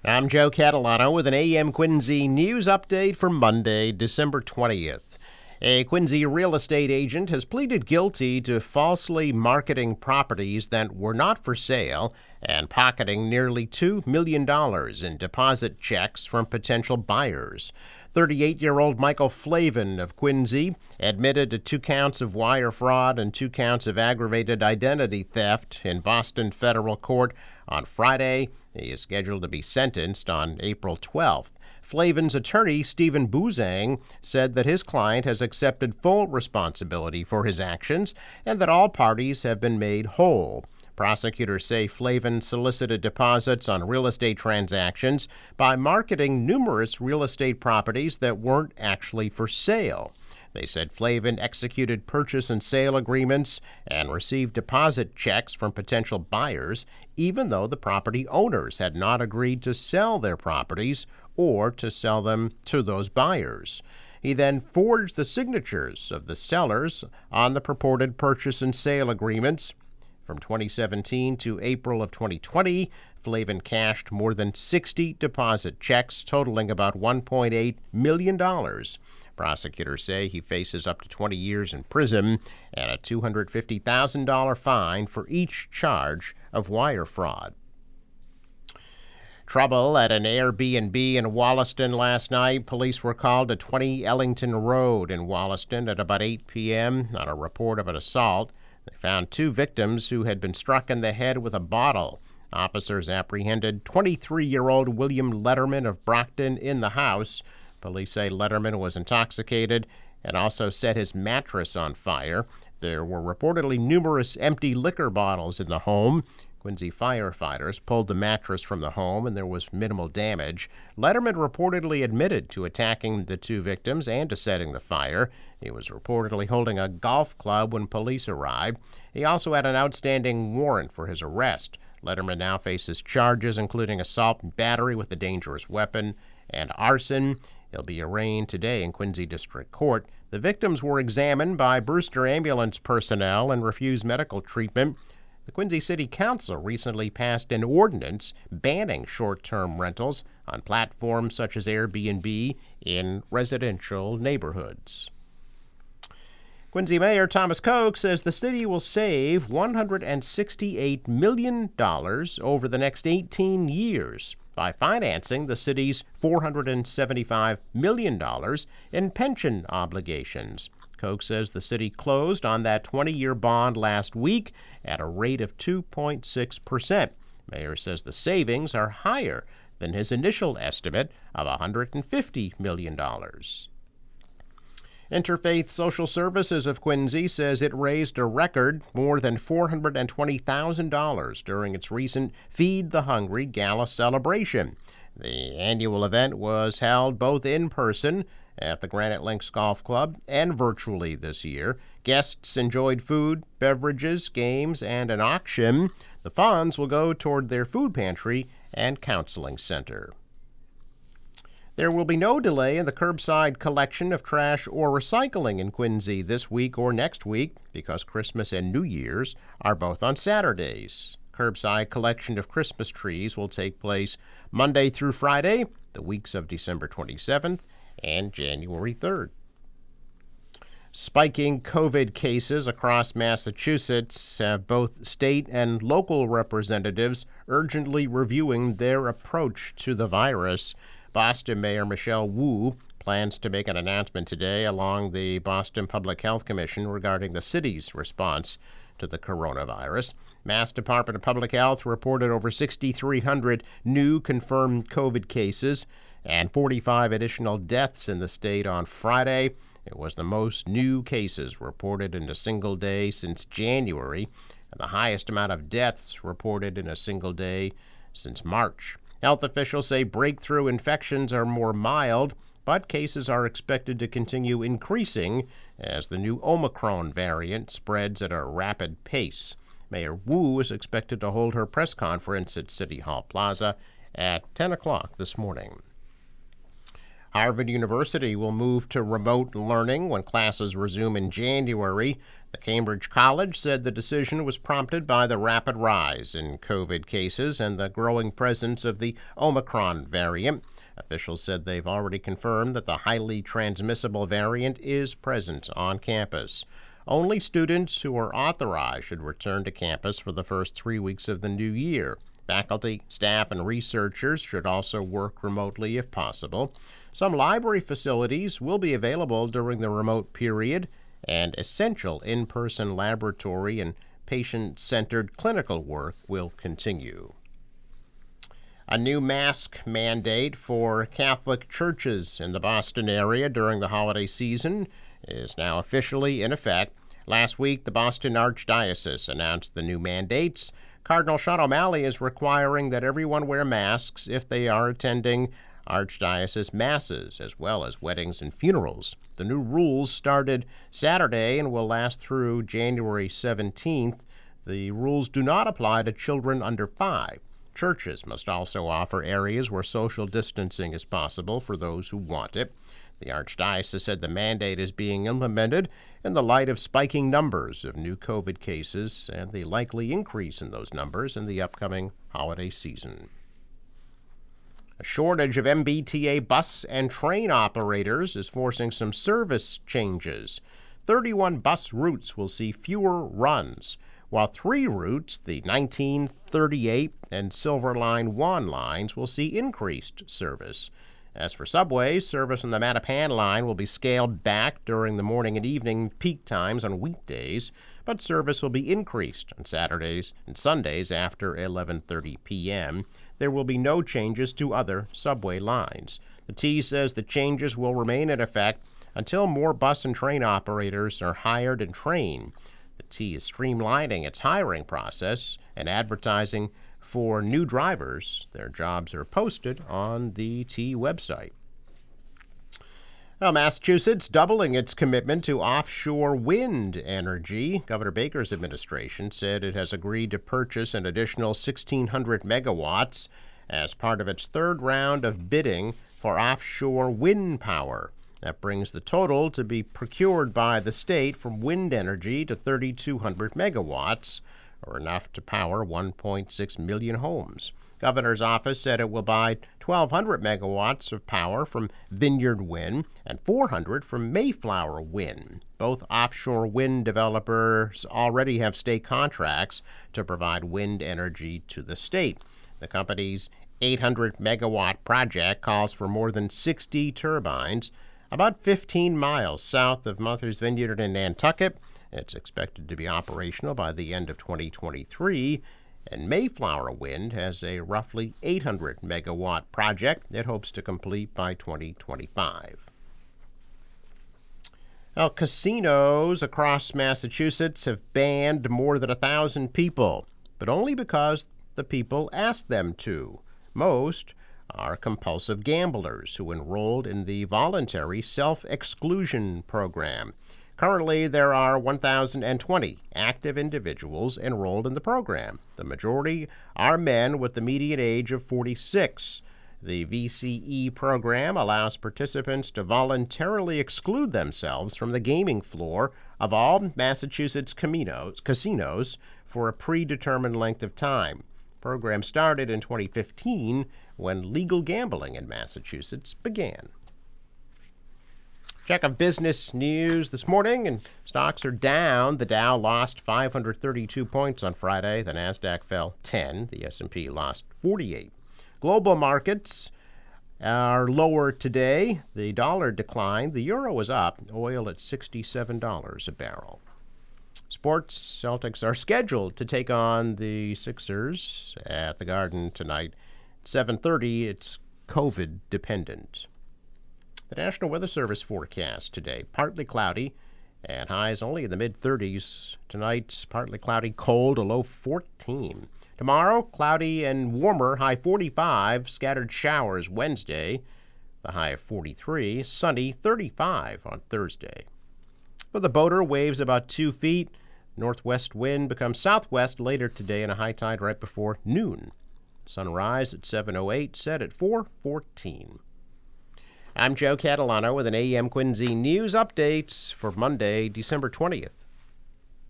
I'm Joe Catalano with an AM Quincy news update for Monday, December 20th. A Quincy real estate agent has pleaded guilty to falsely marketing properties that were not for sale and pocketing nearly $2 million in deposit checks from potential buyers. 38-year-old Michael Flavin of Quincy admitted to 2 counts of wire fraud and 2 counts of aggravated identity theft in Boston federal court on Friday. He is scheduled to be sentenced on April 12th. Flavin's attorney, Stephen Buzang, said that his client has accepted full responsibility for his actions and that all parties have been made whole. Prosecutors say Flavin solicited deposits on real estate transactions by marketing numerous real estate properties that weren't actually for sale. They said Flavin executed purchase and sale agreements and received deposit checks from potential buyers, even though the property owners had not agreed to sell their properties or to sell them to those buyers. He then forged the signatures of the sellers on the purported purchase and sale agreements. From 2017 to April of 2020, Flavin cashed more than 60 deposit checks totaling about $1.8 million. Prosecutors say he faces up to 20 years in prison and a $250,000 fine for each charge of wire fraud. Trouble at an Airbnb in Wollaston last night. Police were called to 20 Ellington Road in Wollaston at about 8 p.m. on a report of an assault. They found 2 victims who had been struck in the head with a bottle. Officers apprehended 23-year-old William Letterman of Brockton in the house. Police say Letterman was intoxicated and also set his mattress on fire. There were reportedly numerous empty liquor bottles in the home. Quincy firefighters pulled the mattress from the home and there was minimal damage. Letterman reportedly admitted to attacking the 2 victims and to setting the fire. He was reportedly holding a golf club when police arrived. He also had an outstanding warrant for his arrest. Letterman now faces charges including assault and battery with a dangerous weapon and arson. He'll be arraigned today in Quincy District Court. The victims were examined by Brewster ambulance personnel and refused medical treatment. The Quincy City Council recently passed an ordinance banning short-term rentals on platforms such as Airbnb in residential neighborhoods. Quincy Mayor Thomas Koch says the city will save $168 million over the next 18 years by financing the city's $475 million in pension obligations. Koch says the city closed on that 20-year bond last week at a rate of 2.6%. Mayor says the savings are higher than his initial estimate of $150 million. Interfaith Social Services of Quincy says it raised a record more than $420,000 during its recent Feed the Hungry Gala celebration. The annual event was held both in person at the Granite Links Golf Club and virtually this year. Guests enjoyed food, beverages, games, and an auction. The funds will go toward their food pantry and counseling center. There will be no delay in the curbside collection of trash or recycling in Quincy this week or next week because Christmas and New Year's are both on Saturdays. Curbside collection of Christmas trees will take place Monday through Friday, the weeks of December 27th and January 3rd. Spiking COVID cases across Massachusetts have both state and local representatives urgently reviewing their approach to the virus. Boston Mayor Michelle Wu plans to make an announcement today along the Boston Public Health Commission regarding the city's response to the coronavirus. Mass Department of Public Health reported over 6,300 new confirmed COVID cases and 45 additional deaths in the state on Friday. It was the most new cases reported in a single day since January, and the highest amount of deaths reported in a single day since March. Health officials say breakthrough infections are more mild, but cases are expected to continue increasing as the new Omicron variant spreads at a rapid pace. Mayor Wu is expected to hold her press conference at City Hall Plaza at 10 o'clock this morning. Harvard University will move to remote learning when classes resume in January. The Cambridge College said the decision was prompted by the rapid rise in COVID cases and the growing presence of the Omicron variant. Officials said they've already confirmed that the highly transmissible variant is present on campus. Only students who are authorized should return to campus for the first 3 weeks of the new year. Faculty, staff, and researchers should also work remotely if possible. Some library facilities will be available during the remote period, and essential in-person laboratory and patient-centered clinical work will continue. A new mask mandate for Catholic churches in the Boston area during the holiday season is now officially in effect. Last week, the Boston Archdiocese announced the new mandates. Cardinal Sean O'Malley is requiring that everyone wear masks if they are attending Archdiocese masses, as well as weddings and funerals. The new rules started Saturday and will last through January 17th. The rules do not apply to children under 5. Churches must also offer areas where social distancing is possible for those who want it. The Archdiocese said the mandate is being implemented in the light of spiking numbers of new COVID cases and the likely increase in those numbers in the upcoming holiday season. A shortage of MBTA bus and train operators is forcing some service changes. 31 bus routes will see fewer runs, while 3 routes, the 19, 38, and Silver Line 1 lines, will see increased service. As for subways, service on the Mattapan line will be scaled back during the morning and evening peak times on weekdays, but service will be increased on Saturdays and Sundays after 11:30 p.m. There will be no changes to other subway lines. The T says the changes will remain in effect until more bus and train operators are hired and trained. The T is streamlining its hiring process and advertising for new drivers. Their jobs are posted on the T website. Well, Massachusetts doubling its commitment to offshore wind energy. Governor Baker's administration said it has agreed to purchase an additional 1,600 megawatts as part of its third round of bidding for offshore wind power. That brings the total to be procured by the state from wind energy to 3,200 megawatts, or enough to power 1.6 million homes. Governor's office said it will buy 1,200 megawatts of power from Vineyard Wind and 400 from Mayflower Wind. Both offshore wind developers already have state contracts to provide wind energy to the state. The company's 800 megawatt project calls for more than 60 turbines, about 15 miles south of Martha's Vineyard in Nantucket. It's expected to be operational by the end of 2023, and Mayflower Wind has a roughly 800 megawatt project it hopes to complete by 2025. Now, casinos across Massachusetts have banned more than 1,000 people, but only because the people asked them to. Most are compulsive gamblers who enrolled in the voluntary self-exclusion program. Currently, there are 1,020 active individuals enrolled in the program. The majority are men with the median age of 46. The VCE program allows participants to voluntarily exclude themselves from the gaming floor of all Massachusetts casinos for a predetermined length of time. The program started in 2015 when legal gambling in Massachusetts began. Check of business news this morning, and stocks are down. The Dow lost 532 points on Friday. The Nasdaq fell 10. The S&P lost 48. Global markets are lower today. The dollar declined. The euro is up. Oil at $67 a barrel. Sports, Celtics are scheduled to take on the Sixers at the Garden tonight. 7:30, it's COVID dependent. The National Weather Service forecast today, partly cloudy and highs only in the mid-30s. Tonight's partly cloudy, cold, a low 14. Tomorrow, cloudy and warmer, high 45. Scattered showers Wednesday, the high of 43. Sunny, 35 on Thursday. For the boater, waves about 2 feet. Northwest wind becomes southwest later today and a high tide right before noon. Sunrise at 7:08, set at 4:14. I'm Joe Catalano with an AM Quincy News Updates for Monday, December 20th.